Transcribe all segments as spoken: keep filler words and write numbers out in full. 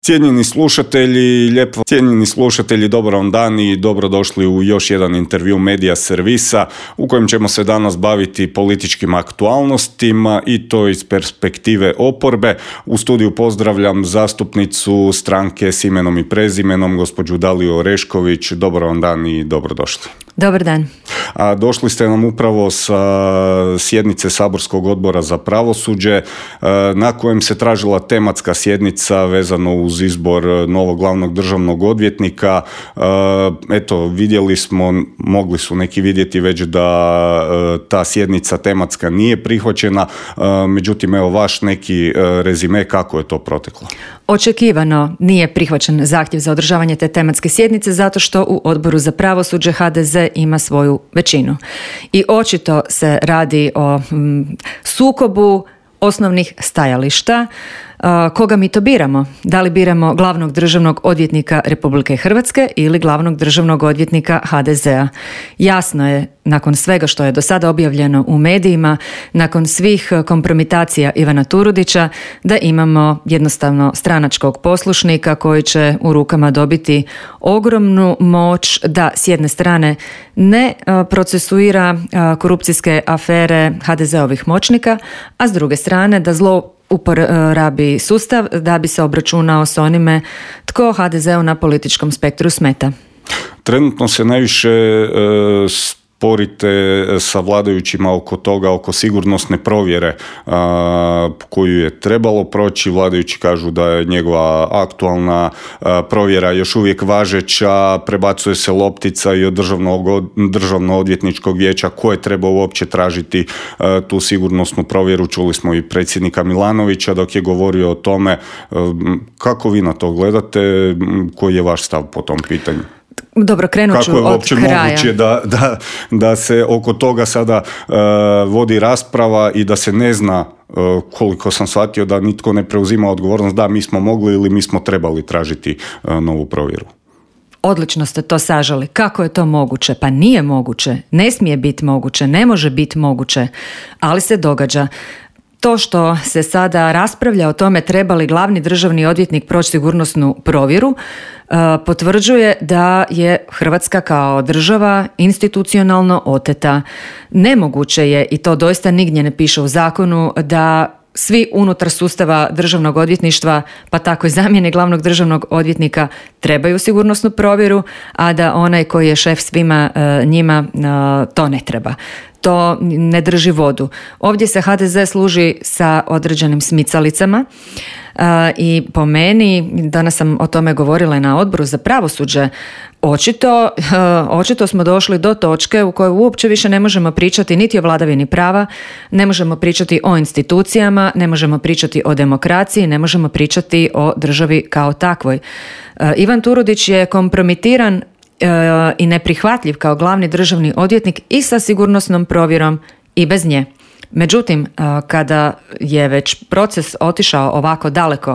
Cijenjeni slušatelji, lijepo cijenjeni slušatelji, dobar vam dan i dobrodošli u još jedan intervju Medija servisa u kojem ćemo se danas baviti političkim aktualnostima i to iz perspektive oporbe. U studiju pozdravljam zastupnicu stranke s imenom i prezimenom, gospođu Daliju Orešković. Dobar vam dan i dobrodošli. Dobar dan. A došli ste nam upravo sa sjednice Saborskog odbora za pravosuđe na kojem se tražila tematska sjednica vezano uz izbor novog glavnog državnog odvjetnika. Eto, vidjeli smo, mogli su neki vidjeti već da ta sjednica tematska nije prihvaćena, međutim evo vaš neki rezime kako je to proteklo. Očekivano nije prihvaćen zahtjev za održavanje te tematske sjednice zato što u Odboru za pravosuđe ha de ze ima svoju većinu. I očito se radi o mm, sukobu osnovnih stajališta. Koga mi to biramo? Da li biramo glavnog državnog odvjetnika Republike Hrvatske ili glavnog državnog odvjetnika ha de zea? Jasno je, nakon svega što je do sada objavljeno u medijima, nakon svih kompromitacija Ivana Turudića, da imamo jednostavno stranačkog poslušnika koji će u rukama dobiti ogromnu moć da s jedne strane ne procesuira korupcijske afere ha de zeovih moćnika, a s druge strane da zlo uporabi sustav da bi se obračunao s onime tko ha de zeu na političkom spektru smeta. Trenutno se najviše e, sporite sa vladajućima oko toga, oko sigurnosne provjere a, koju je trebalo proći. Vladajući kažu da je njegova aktualna a, provjera još uvijek važeća, prebacuje se loptica i od državnog, državno odvjetničkog vijeća koje treba uopće tražiti a, tu sigurnosnu provjeru. Čuli smo i predsjednika Milanovića dok je govorio o tome. A, kako vi na to gledate? Koji je vaš stav po tom pitanju? Dobro, krenut ću od kraja. Kako je uopće moguće da, da, da se oko toga sada uh, vodi rasprava i da se ne zna, uh, koliko sam shvatio, da nitko ne preuzima odgovornost da mi smo mogli ili mi smo trebali tražiti uh, novu provjeru? Odlično ste to sažali. Kako je to moguće? Pa nije moguće. Ne smije biti moguće. Ne može biti moguće. Ali se događa. To što se sada raspravlja o tome treba li glavni državni odvjetnik proći sigurnosnu provjeru, potvrđuje da je Hrvatska kao država institucionalno oteta. Nemoguće je, i to doista nigdje ne piše u zakonu, da svi unutar sustava državnog odvjetništva, pa tako i zamjene glavnog državnog odvjetnika, trebaju sigurnosnu provjeru, a da onaj koji je šef svima njima to ne treba. To ne drži vodu. Ovdje se ha de ze služi sa određenim smicalicama uh, i po meni, danas sam o tome govorila na Odboru za pravosuđe, očito, uh, očito smo došli do točke u kojoj uopće više ne možemo pričati niti o vladavini prava, ne možemo pričati o institucijama, ne možemo pričati o demokraciji, ne možemo pričati o državi kao takvoj. Uh, Ivan Turudić je kompromitiran i neprihvatljiv kao glavni državni odvjetnik i sa sigurnosnom provjerom i bez nje. Međutim, kada je već proces otišao ovako daleko,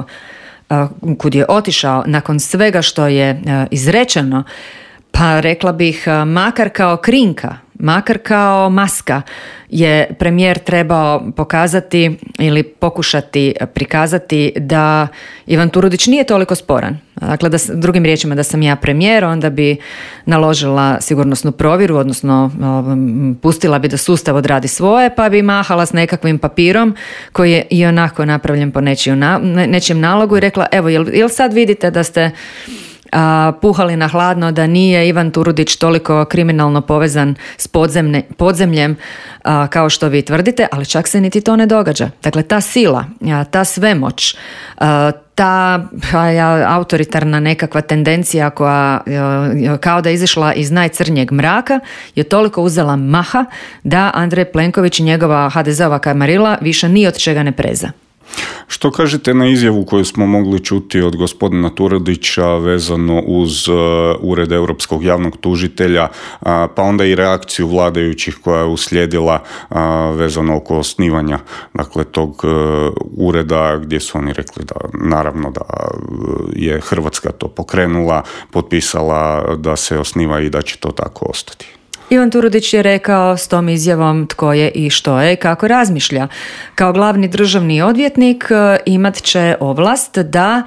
kud je otišao nakon svega što je izrečeno, pa rekla bih makar kao krinka, makar kao maska je premijer trebao pokazati ili pokušati prikazati da Ivan Turudić nije toliko sporan. Dakle, da, drugim riječima, da sam ja premijer, onda bi naložila sigurnosnu provjeru, odnosno pustila bi da sustav odradi svoje, pa bi mahala s nekakvim papirom koji je i onako napravljen po nečijem, na, nečijem nalogu i rekla, evo, jel, jel sad vidite da ste A, puhali na hladno, da nije Ivan Turudić toliko kriminalno povezan s podzemne, podzemljem a, kao što vi tvrdite, ali čak se niti to ne događa. Dakle, ta sila, a, ta svemoć, a, ta a, autoritarna nekakva tendencija koja a, kao da je izišla iz najcrnjeg mraka je toliko uzela maha da Andrej Plenković i njegova ha de zeova kamarila više ni od čega ne preza. Što kažete na izjavu koju smo mogli čuti od gospodina Turudića vezano uz uh, Ured Europskog javnog tužitelja, uh, pa onda i reakciju vladajućih koja je uslijedila uh, vezano oko osnivanja dakle, tog uh, ureda gdje su oni rekli da naravno da je Hrvatska to pokrenula, potpisala da se osniva i da će to tako ostati? Ivan Turudić je rekao s tom izjavom tko je i što je i kako razmišlja. Kao glavni državni odvjetnik imat će ovlast da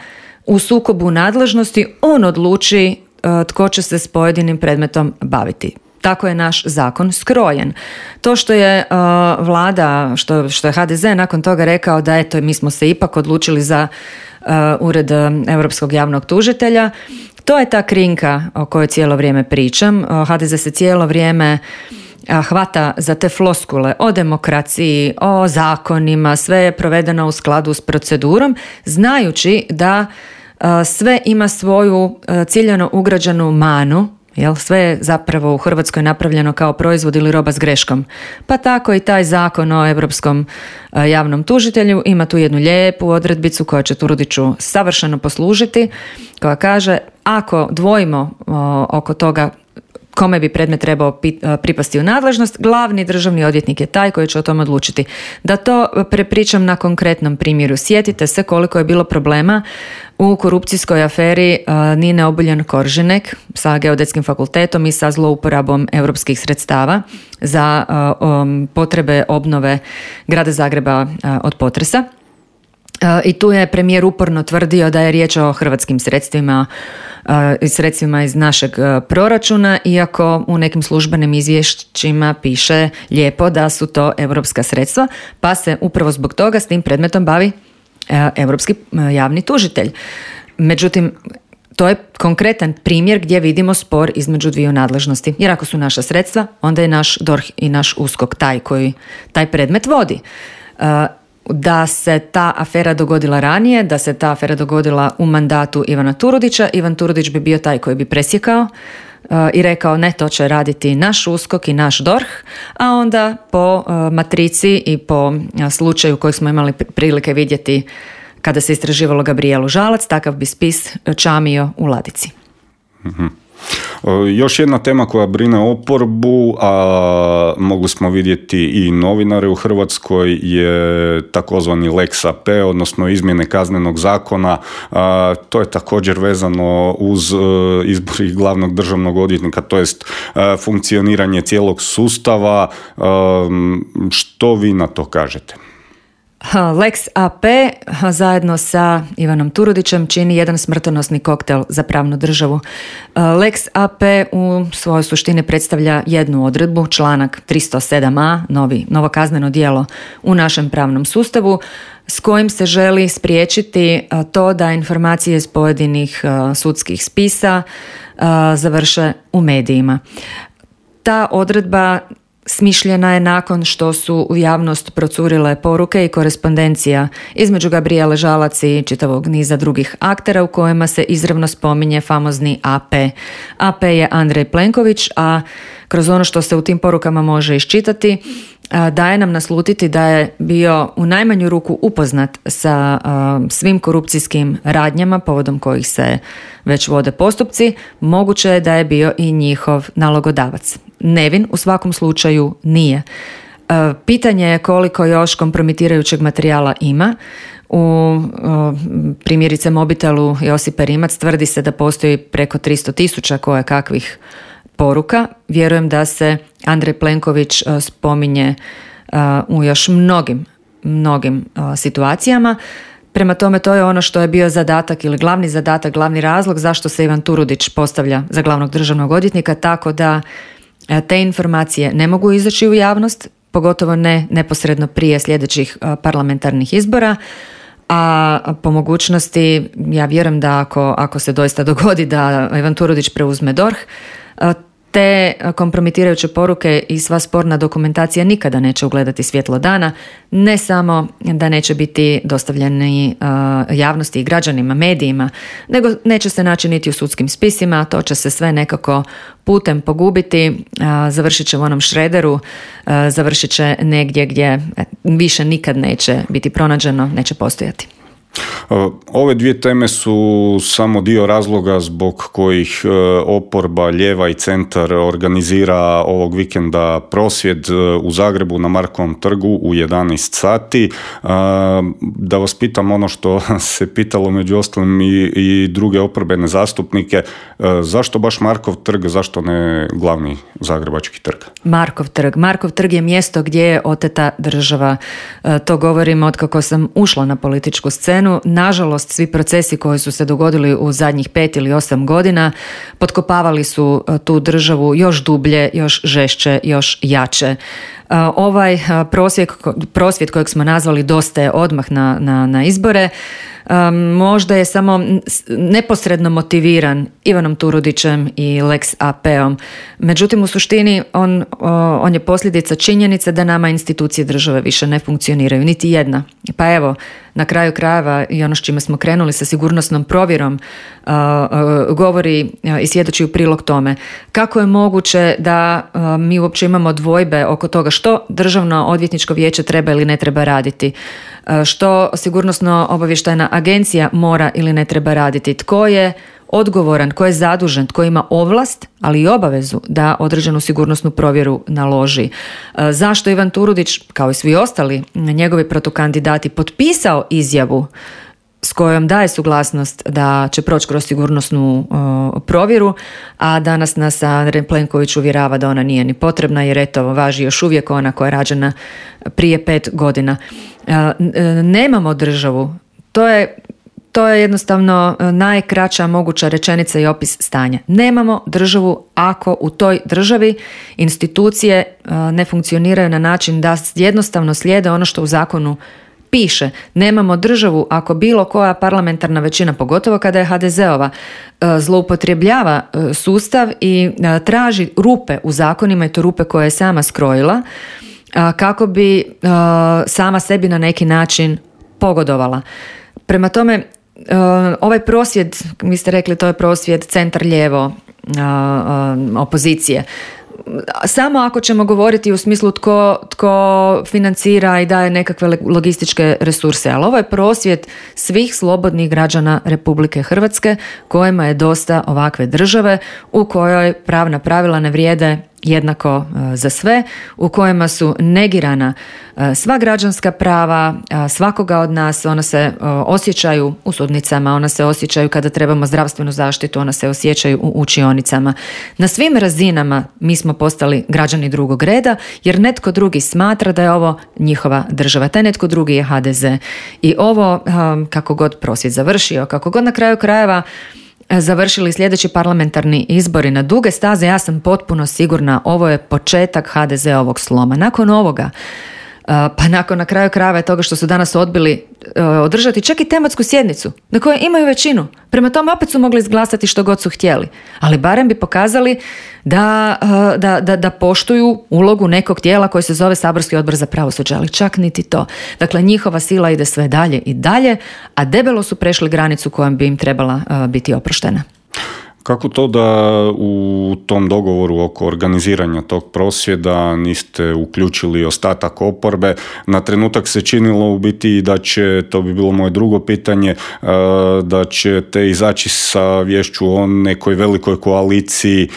u sukobu nadležnosti on odluči tko će se s pojedinim predmetom baviti. Tako je naš zakon skrojen. To što je uh, vlada, što, što je ha de ze nakon toga rekao da eto, mi smo se ipak odlučili za uh, ured Europskog javnog tužitelja, to je ta krinka o kojoj cijelo vrijeme pričam. Uh, ha de ze se cijelo vrijeme uh, hvata za te floskule o demokraciji, o zakonima, sve je provedeno u skladu s procedurom, znajući da uh, sve ima svoju uh, ciljano ugrađenu manu. Jel, sve je zapravo u Hrvatskoj napravljeno kao proizvod ili roba s greškom. Pa tako i taj zakon o Europskom javnom tužitelju ima tu jednu lijepu odredbicu koja će Turudiću savršeno poslužiti, koja kaže ako dvojimo o, oko toga kome bi predmet trebao pripasti u nadležnost, glavni državni odvjetnik je taj koji će o tome odlučiti. Da to prepričam na konkretnom primjeru. Sjetite se koliko je bilo problema u korupcijskoj aferi uh, Nine Obuljen-Koržinek sa Geodetskim fakultetom i sa zlouporabom europskih sredstava za uh, um, potrebe obnove grada Zagreba uh, od potresa. Uh, I tu je premijer uporno tvrdio da je riječ o hrvatskim sredstvima i uh, sredstvima iz našeg uh, proračuna, iako u nekim službenim izvješćima piše lijepo da su to europska sredstva, pa se upravo zbog toga s tim predmetom bavi Europski javni tužitelj. Međutim, to je konkretan primjer gdje vidimo spor između dviju nadležnosti. Jer ako su naša sredstva, onda je naš D O R H i naš USKOK taj koji taj predmet vodi. Da se ta afera dogodila ranije, da se ta afera dogodila u mandatu Ivana Turudića, Ivan Turudić bi bio taj koji bi presjekao i rekao ne, to će raditi naš USKOK i naš D O R H, a onda po matrici i po slučaju koji smo imali prilike vidjeti kada se istraživalo Gabrijelu Žalac, takav bi spis čamio u ladici. Mm-hmm. Još jedna tema koja brine oporbu, a mogli smo vidjeti i novinare u Hrvatskoj, je takozvani Lex A P, odnosno izmjene kaznenog zakona. A, to je također vezano uz uh, izbor glavnog državnog odvjetnika, to jest uh, funkcioniranje cijelog sustava. Uh, što vi na to kažete? Lex A P zajedno sa Ivanom Turudićem čini jedan smrtonosni koktel za pravnu državu. Lex A P u svojoj suštini predstavlja jednu odredbu, članak tristo sedam a, novi, novo kazneno djelo u našem pravnom sustavu, s kojim se želi spriječiti to da informacije iz pojedinih sudskih spisa završe u medijima. Ta odredba smišljena je nakon što su u javnost procurile poruke i korespondencija između Gabrijele Žalac i čitavog niza drugih aktera u kojima se izravno spominje famozni A P. A P je Andrej Plenković, a kroz ono što se u tim porukama može iščitati, daje nam naslutiti da je bio u najmanju ruku upoznat sa uh, svim korupcijskim radnjama povodom kojih se već vode postupci. Moguće je da je bio i njihov nalogodavac. Nevin u svakom slučaju nije. Uh, pitanje je koliko još kompromitirajućeg materijala ima. U uh, primjerice mobitelu Josipe Rimac tvrdi se da postoji preko tristo tisuća koje kakvih poruka. Vjerujem da se Andrej Plenković uh, spominje uh, u još mnogim, mnogim uh, situacijama. Prema tome, to je ono što je bio zadatak ili glavni zadatak, glavni razlog zašto se Ivan Turudić postavlja za glavnog državnog odvjetnika, tako da uh, te informacije ne mogu izaći u javnost, pogotovo ne neposredno prije sljedećih uh, parlamentarnih izbora. A po mogućnosti, ja vjerujem da ako, ako se doista dogodi da Ivan Turudić preuzme D O R H, te kompromitirajuće poruke i sva sporna dokumentacija nikada neće ugledati svjetlo dana, ne samo da neće biti dostavljeni uh, javnosti i građanima, medijima, nego neće se naći niti u sudskim spisima, to će se sve nekako putem pogubiti, uh, završit će u onom šrederu, uh, završit će negdje gdje više nikad neće biti pronađeno, neće postojati. Ove dvije teme su samo dio razloga zbog kojih oporba, lijeva i centar organizira ovog vikenda prosvjed u Zagrebu na Markovom trgu u jedanaest sati. Da vas pitam ono što se pitalo među ostalim i, i druge oporbene zastupnike, zašto baš Markov trg, zašto ne glavni zagrebački trg? Markov trg. Markov trg je mjesto gdje je oteta država. To govorim od kako sam ušla na političku scenu stranu, nažalost, svi procesi koji su se dogodili u zadnjih pet ili osam godina potkopavali su tu državu još dublje, još žešće, još jače. Ovaj prosvjed, prosvjed kojeg smo nazvali Dosta je odmah na, na, na izbore, možda je samo neposredno motiviran Ivanom Turudićem i Lex A P-om. Međutim, u suštini on, on je posljedica činjenice da nama institucije države više ne funkcioniraju, niti jedna. Pa evo, na kraju krajeva i ono s čime smo krenuli sa sigurnosnom provjerom uh, uh, govori uh, i svjedoči u prilog tome. Kako je moguće da uh, mi uopće imamo dvojbe oko toga što Državno odvjetničko vijeće treba ili ne treba raditi, uh, što sigurnosno obavještajna agencija mora ili ne treba raditi, tko je odgovoran, tko je zadužen, tko ima ovlast, ali i obavezu da određenu sigurnosnu provjeru naloži. Zašto Ivan Turudić, kao i svi ostali njegovi protukandidati, potpisao izjavu s kojom daje suglasnost da će proći kroz sigurnosnu uh, provjeru, a danas nas Andrej Plenković uvjerava da ona nije ni potrebna, jer eto, važi još uvijek ona koja je rađena prije pet godina. Uh, nemamo državu, to je To je jednostavno najkraća moguća rečenica i opis stanja. Nemamo državu ako u toj državi institucije ne funkcioniraju na način da jednostavno slijede ono što u zakonu piše. Nemamo državu ako bilo koja parlamentarna većina, pogotovo kada je ha de zea-ova, zloupotrebljava sustav i traži rupe u zakonima, i to rupe koje je sama skrojila, kako bi sama sebi na neki način pogodovala. Prema tome, ovaj prosvjed, vi ste rekli, to je prosvjed centar-lijevo opozicije. Samo ako ćemo govoriti u smislu tko, tko financira i daje nekakve logističke resurse, ali ovo je prosvjed svih slobodnih građana Republike Hrvatske kojima je dosta ovakve države u kojoj pravna pravila ne vrijede jednako za sve, u kojima su negirana sva građanska prava svakoga od nas. Ona se osjećaju u sudnicama, ona se osjećaju kada trebamo zdravstvenu zaštitu, ona se osjećaju u učionicama. Na svim razinama mi smo postali građani drugog reda, jer netko drugi smatra da je ovo njihova država. Taj netko drugi je ha de ze. I ovo, kako god prosvjed završio, kako god na kraju krajeva završili sljedeći parlamentarni izbori na duge staze, ja sam potpuno sigurna, ovo je početak ha de ze-ovog sloma. Nakon ovoga, pa nakon na kraju krajeva toga što su danas odbili održati čak i tematsku sjednicu na kojoj imaju većinu. Prema tome opet su mogli izglasati što god su htjeli. Ali barem bi pokazali da, da, da, da poštuju ulogu nekog tijela koji se zove Saborski odbor za pravosuđe, ali čak niti to. Dakle, njihova sila ide sve dalje i dalje, a debelo su prešli granicu kojom bi im trebala biti oproštena. Kako to da u tom dogovoru oko organiziranja tog prosvjeda niste uključili ostatak oporbe? Na trenutak se činilo u biti da će, to bi bilo moje drugo pitanje, da ćete izaći sa vješću o nekoj velikoj koaliciji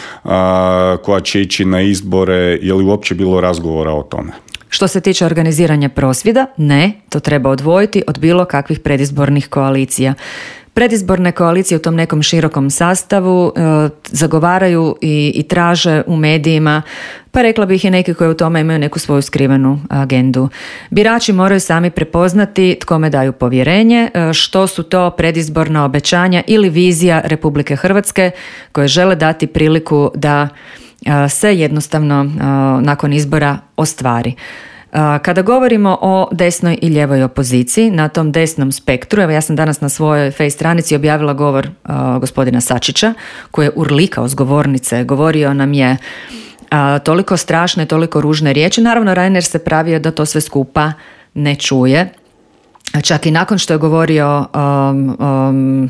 koja će ići na izbore. Je li uopće bilo razgovora o tome? Što se tiče organiziranja prosvjeda, ne, to treba odvojiti od bilo kakvih predizbornih koalicija. Predizborne koalicije u tom nekom širokom sastavu e, zagovaraju i, i traže u medijima, pa rekla bih i neki koji u tome imaju neku svoju skrivenu agendu. Birači moraju sami prepoznati tkome daju povjerenje, e, što su to predizborna obećanja ili vizija Republike Hrvatske koje žele dati priliku da e, se jednostavno e, nakon izbora ostvari. Kada govorimo o desnoj i ljevoj opoziciji, na tom desnom spektru, evo ja sam danas na svojoj face stranici objavila govor uh, gospodina Sačića, koji je urlikao s govornice, govorio nam je uh, toliko strašne, toliko ružne riječi. Naravno, Reiner se pravio da to sve skupa ne čuje. Čak i nakon što je govorio um, um,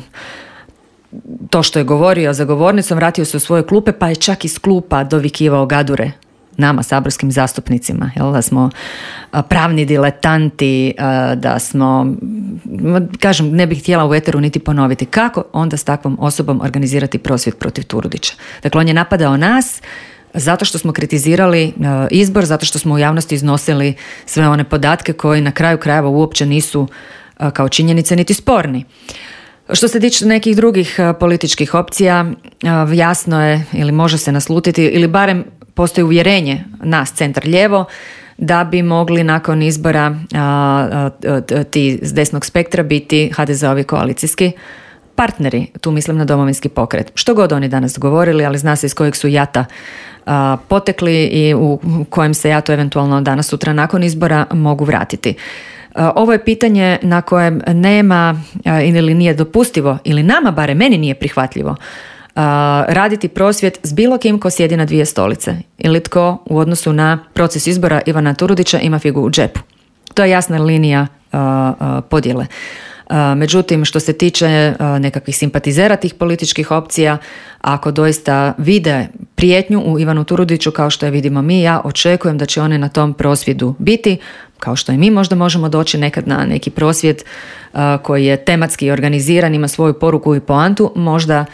to što je govorio za govornicom, vratio se u svoje klupe, pa je čak iz klupa dovikivao gadure nama, saborskim zastupnicima, jel, da smo pravni diletanti, da smo, kažem, ne bih htjela u eteru niti ponoviti. Kako onda s takvom osobom organizirati prosvjed protiv Turudića? Dakle, on je napadao nas zato što smo kritizirali izbor, zato što smo u javnosti iznosili sve one podatke koji na kraju krajeva uopće nisu kao činjenice niti sporni. Što se tiče nekih drugih političkih opcija, jasno je ili može se naslutiti ili barem postoji uvjerenje nas centar lijevo da bi mogli nakon izbora a, a, a, ti s desnog spektra biti ha de ze-ovi koalicijski partneri. Tu mislim na Domovinski pokret. Što god oni danas govorili, ali zna se iz kojeg su jata a, potekli i u kojem se jato eventualno danas sutra nakon izbora mogu vratiti. A, ovo je pitanje na kojem nema a, ili nije dopustivo, ili nama, bare meni nije prihvatljivo, a, raditi prosvjed s bilo kim ko sjedi na dvije stolice ili tko u odnosu na proces izbora Ivana Turudića ima figu u džepu. To je jasna linija a, a, podjele. Međutim, što se tiče nekakvih simpatizera tih političkih opcija, ako doista vide prijetnju u Ivanu Turudiću kao što je vidimo mi, ja očekujem da će one na tom prosvjedu biti, kao što i mi možda možemo doći nekad na neki prosvjed koji je tematski organiziran, ima svoju poruku i poantu, možda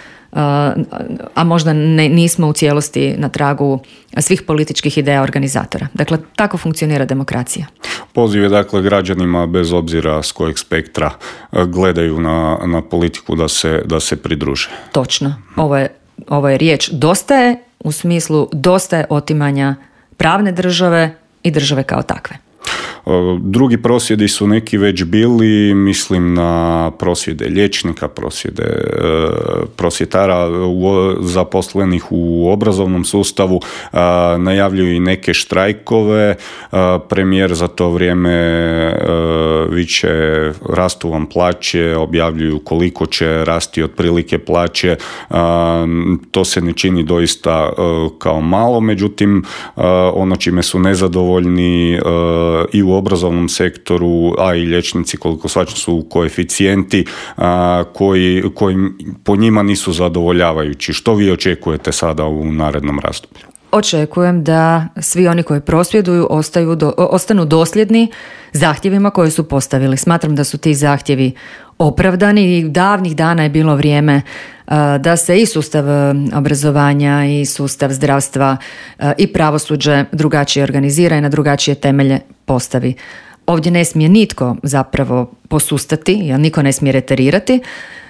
a možda ne, nismo u cijelosti na tragu svih političkih ideja organizatora. Dakle, tako funkcionira demokracija. Poziv je dakle građanima bez obzira s kojeg spektra gledaju na, na politiku da se, da se pridruže. Točno. Ovo je, ovo je riječ dosta je, u smislu dosta je otimanja pravne države i države kao takve. Drugi prosvjedi su neki već bili, mislim na prosvjede liječnika, prosvjede prosvjetara zaposlenih u obrazovnom sustavu, najavljuju i neke štrajkove, premijer za to vrijeme viče rastu vam plaće, objavljuju koliko će rasti otprilike plaće, to se ne čini doista kao malo, međutim ono čime su nezadovoljni i u obrazovnom sektoru, a i liječnici koliko svačam su koeficijenti a, koji, koji po njima nisu zadovoljavajući. Što vi očekujete sada u narednom razdoblju? Očekujem da svi oni koji prosvjeduju ostaju do, ostanu dosljedni zahtjevima koje su postavili. Smatram da su ti zahtjevi opravdani i davnih dana je bilo vrijeme uh, da se i sustav obrazovanja i sustav zdravstva uh, i pravosuđe drugačije organizira i na drugačije temelje postavi. Ovdje ne smije nitko zapravo posustati, jer niko ne smije reterirati,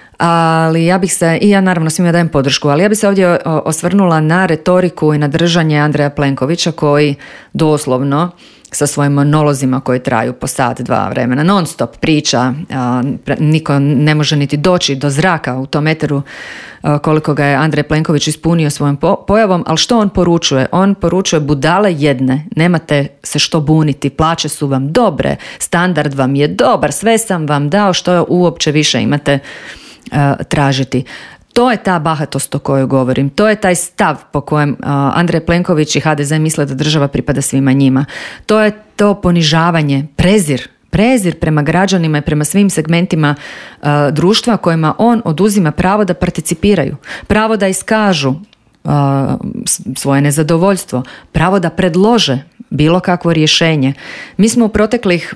ali ja bih se, i ja naravno svima dajem podršku, ali ja bih se ovdje osvrnula na retoriku i na držanje Andreja Plenkovića koji doslovno sa svojim monolozima koji traju po sat, dva vremena, non stop priča, a, niko ne može niti doći do zraka u tom eteru a, koliko ga je Andrej Plenković ispunio svojom po- pojavom, ali što on poručuje? On poručuje budale jedne, nemate se što buniti, plaće su vam dobre, standard vam je dobar, sve sam vam dao, što uopće više imate a, tražiti. To je ta bahatost o kojoj govorim. To je taj stav po kojem uh, Andrej Plenković i ha de ze misle da država pripada svima njima. To je to ponižavanje, prezir, prezir prema građanima i prema svim segmentima uh, društva kojima on oduzima pravo da participiraju, pravo da iskažu uh, svoje nezadovoljstvo, pravo da predlože bilo kakvo rješenje. Mi smo u proteklih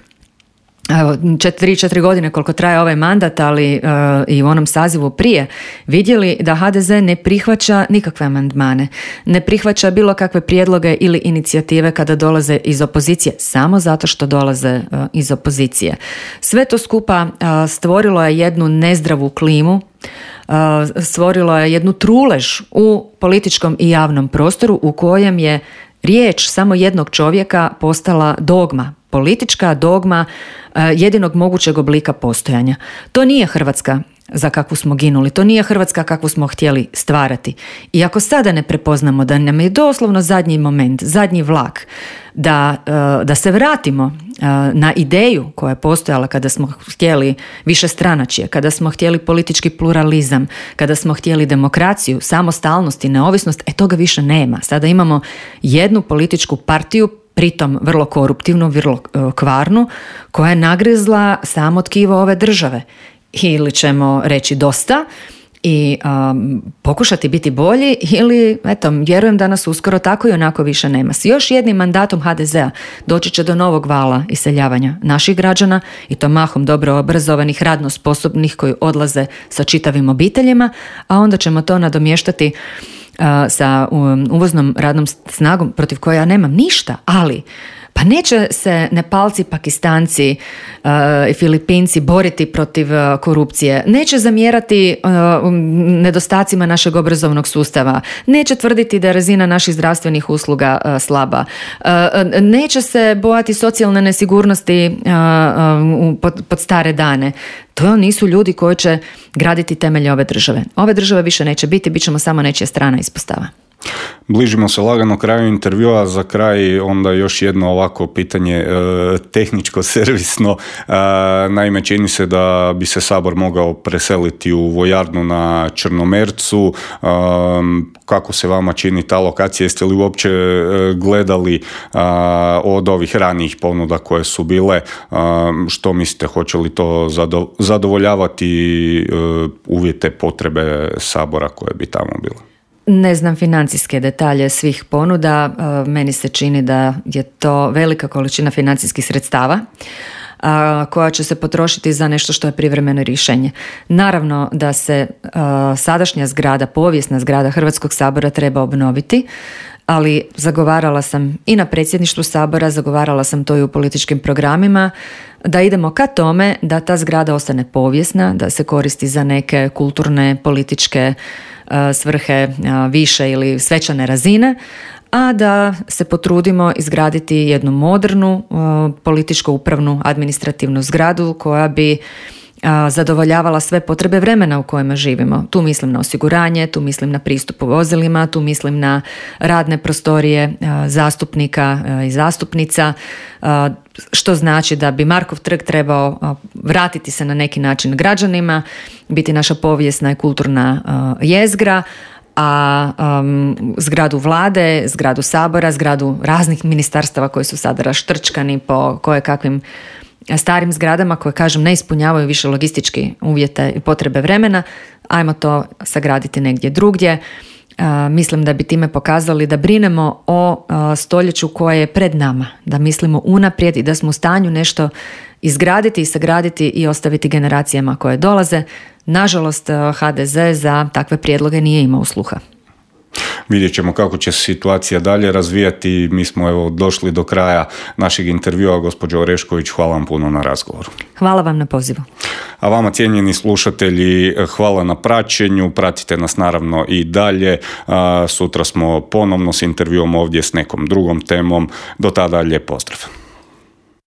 Evo, četiri, četiri godine koliko traje ovaj mandat, ali uh, i u onom sazivu prije, vidjeli da ha de ze ne prihvaća nikakve amandmane, ne prihvaća bilo kakve prijedloge ili inicijative kada dolaze iz opozicije, samo zato što dolaze uh, iz opozicije. Sve to skupa uh, stvorilo je jednu nezdravu klimu, uh, stvorilo je jednu trulež u političkom i javnom prostoru u kojem je riječ samo jednog čovjeka postala dogma, politička dogma jedinog mogućeg oblika postojanja. To nije Hrvatska za kakvu smo ginuli, to nije Hrvatska kakvu smo htjeli stvarati. I ako sada ne prepoznamo da nam je doslovno zadnji moment, zadnji vlak, da, da se vratimo na ideju koja je postojala kada smo htjeli višestranačje, kada smo htjeli politički pluralizam, kada smo htjeli demokraciju, samostalnost i neovisnost, e toga više nema. Sada imamo jednu političku partiju, pritom vrlo koruptivnu, vrlo kvarnu, koja je nagrizla samo tkivo ove države. Ili ćemo reći dosta i um, pokušati biti bolji, ili eto, vjerujem da nas uskoro tako i onako više nema. S još jednim mandatom ha de zea doći će do novog vala iseljavanja naših građana, i to mahom dobro obrazovanih, radno sposobnih koji odlaze sa čitavim obiteljima, a onda ćemo to nadomještati sa uvoznom radnom snagom protiv koje ja nemam ništa, ali Pa neće se Nepalci, Pakistanci i uh, Filipinci boriti protiv uh, korupcije, neće zamjerati uh, nedostacima našeg obrazovnog sustava, neće tvrditi da je razina naših zdravstvenih usluga uh, slaba, uh, neće se bojati socijalne nesigurnosti uh, uh, pod, pod stare dane. To nisu ljudi koji će graditi temelje ove države. Ove države više neće biti, bit ćemo samo nečija strana ispostava. Bližimo se lagano kraju intervjua, za kraj onda još jedno ovako pitanje e, tehničko-servisno. E, naime, čini se da bi se Sabor mogao preseliti u vojarnu na Črnomercu. E, kako se vama čini ta lokacija? Jeste li uopće gledali e, od ovih ranijih ponuda koje su bile? E, što mislite, hoće li to zado, zadovoljavati e, uvjete, potrebe Sabora koje bi tamo bile? Ne znam financijske detalje svih ponuda, meni se čini da je to velika količina financijskih sredstava koja će se potrošiti za nešto što je privremeno rješenje. Naravno da se sadašnja zgrada, povijesna zgrada Hrvatskog sabora treba obnoviti, ali zagovarala sam i na predsjedništvu Sabora, zagovarala sam to i u političkim programima, da idemo ka tome da ta zgrada ostane povijesna, da se koristi za neke kulturne, političke svrhe više ili svečane razine, a da se potrudimo izgraditi jednu modernu političko-upravnu administrativnu zgradu koja bi zadovoljavala sve potrebe vremena u kojima živimo. Tu mislim na osiguranje, tu mislim na pristup u vozilima, tu mislim na radne prostorije zastupnika i zastupnica, što znači da bi Markov trg trebao vratiti se na neki način građanima, biti naša povijesna i kulturna jezgra, a um, zgradu vlade, zgradu Sabora, zgradu raznih ministarstava koji su sada raštrčkani po kojekakvim starim zgradama koje, kažem, ne ispunjavaju više logistički uvjete i potrebe vremena, ajmo to sagraditi negdje drugdje. Uh, mislim da bi time pokazali da brinemo o uh, stoljeću koje je pred nama, da mislimo unaprijed i da smo u stanju nešto izgraditi i sagraditi i ostaviti generacijama koje dolaze. Nažalost, uh, ha de ze za takve prijedloge nije imao sluha. Vidjet ćemo kako će se situacija dalje razvijati. Mi smo evo došli do kraja našeg intervjua. Gospođo Orešković, hvala vam puno na razgovoru. Hvala vam na pozivu. A vama, cijenjeni slušatelji, hvala na praćenju. Pratite nas naravno i dalje. Sutra smo ponovno s intervjuom ovdje s nekom drugom temom. Do tada lijep pozdrav.